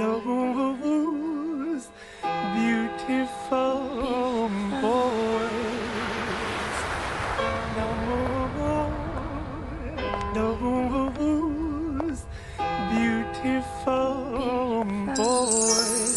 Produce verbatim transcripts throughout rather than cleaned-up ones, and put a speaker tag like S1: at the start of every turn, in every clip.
S1: those beautiful boys. No more those beautiful boys.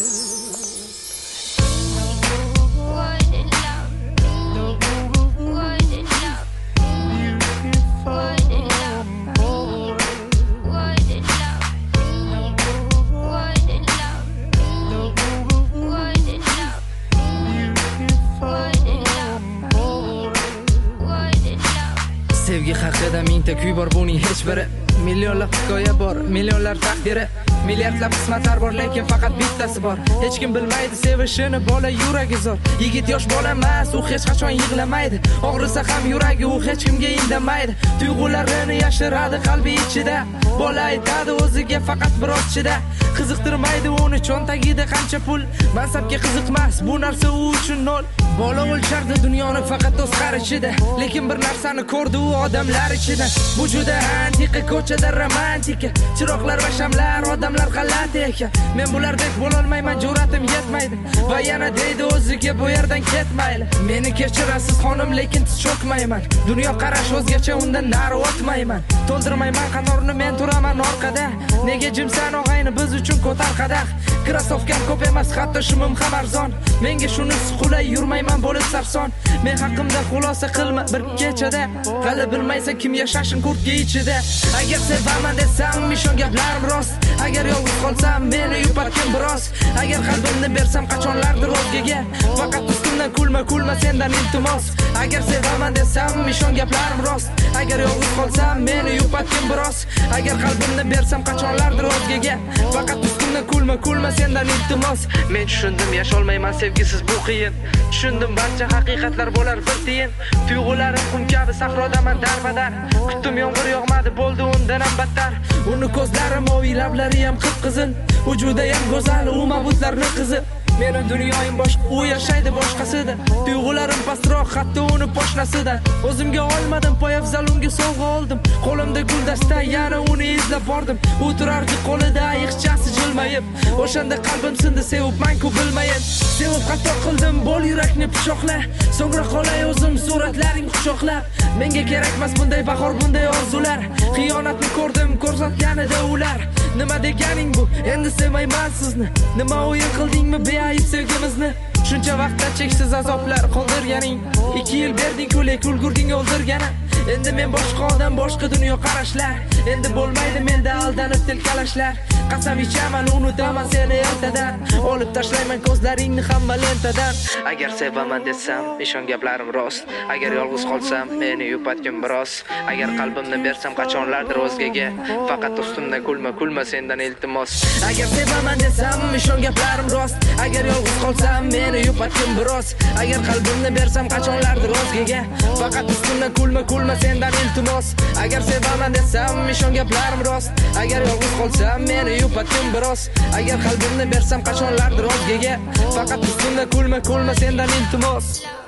S2: Sevgi haqida mingta kuy bor, buning hech biri millionlab hikoya bor, millionlar taqdiri, milliardlab qismatlar bor, lekin faqat bittasi bor. Hech kim bilmaydi sevishini, bola yuragi zo'r. Yigit yosh bola emas, u hech qachon yig'lamaydi. Og'risa ham yuragi, u hech kimga indamaydi. Tuyg'ularini yashiradi qalbi ichida. Bola aytadi o'ziga faqat biroz chida. Qiziqtirmaydi uni cho'ntagida qancha pul. Mansabga qiziqmas, bu narsa u uchun nol. Bola o'lchardi dunyoni faqat o'z qarashida, lekin bir narsani ko'rdi u odamlar ichida. Bu juda antiqa, ko'chada romantika, chiroqlar va shamlar, odamlar g'alati ekan. Men bulardek bo'la olmayman, jur'atim yetmaydi. Va yana deydi o'ziga bu yerdan ketmayli. Meni kechirasiz xonim, lekin siz cho'kmayman. Dunyo qarash o'zgacha, undan nari o'tmayman. To'ldirmayman qanorni, men turaman orqada. Nega jimsan og'ayni, biz uchun ko'tar qadah. Krasovkam ko'p emas, hatto shimim ham arzon. Menga shunisi qulay, yurmayman bo'lib sarson. Men haqimda xulosa qilma bir kechada. Hali bilmaysan kim yashashin kurtka ichida. Agar sevaman desam, ishon gaplarim rost. Agar yolg'iz qolsam, meni yupatgin biroz. Agar qalbimni bersam qachonlardir o'zgaga. Faqat ustimdan kulma, kulma sendan iltimos. Agar sevaman desam, ishon gaplarim rost. Agar yolg'iz qolsam, meni yupatgin biroz. Agar qalbimni bersam qachonlardir o'zgaga. Faqat ustimdan kulma, kulma sendan iltimos. Men tushundim, yasholmayman sevgisiz bu qiyin. Tushundim, barcha haqiqatlar bo'lar bir tiyin. Tuyg'ularim qum kabi sahrodaman darbadar. Kutdim yomg'ir yog'madi, bo'ldi undan ham battar. Uni ko'zlari moviy, lablari ham qip-qizil. Vujuda ham go'zal, u mabutlarni qizib. Meni dunyoyim boshqa, u yashaydi boshqasida. Tuyg'ularim pastroq, hatto uni poshnasidan. O'zimga olmadim, poyafzal unga sovg'a oldim. Qo'limda guldasta, yana uni izlab bordim. U turardi qo'lida ayiqchasi jilmayib. O'shanda qalbim sindi, sevibman-ku bilmayin. Sevib xato qildim, bo'l yurakni pichoqla. So'ngra qolay o'zim suratlaring quchoqlab. Menga kerakmas bunday bahor, bunday orzular. Xiyonatni ko'rdim, ko'rsatganida ular. Nima deganing bu? Endi sevmayman sizni. Nima o'yin qildingmi beayb sevgimizni? Shuncha vaqtda cheksiz azoblar qoldirganing. ikki yil berding-ku, lekin ulgurding o'ldirgani. Endi men boshqa odam, boshqa dunyo qarashlar. Endi bo'lmaydi menda aldanib tilkalashlar. Qasam ichaman, unutaman seni ertadan. Olib tashlayman ko'zlaringni hamma lentadan. Agar sevaman desam, ishon gaplarim rost. Agar yolg'iz qolsam, meni yupatgin biroz. Agar qalbimni bersam qachonlardir o'zgaga. Faqat ustimdan kulma, kulma sendan iltimos. Agar sevaman desam, ishon gaplarim rost. Agar yolg'iz qolsam, meni yupatgin biroz. Agar qalbimni bersam qachonlardir o'zgaga. Faqat ustimdan kulma, kulma sendan iltimos. Agar sevaman desam, ishon gaplarim rost. Agar yolg'iz qolsam, meni yupatgin biroz. Agar qalbimni bersam qachonlardir o'zgaga. Faqat ustimdan kulma, kulma sendan iltimos.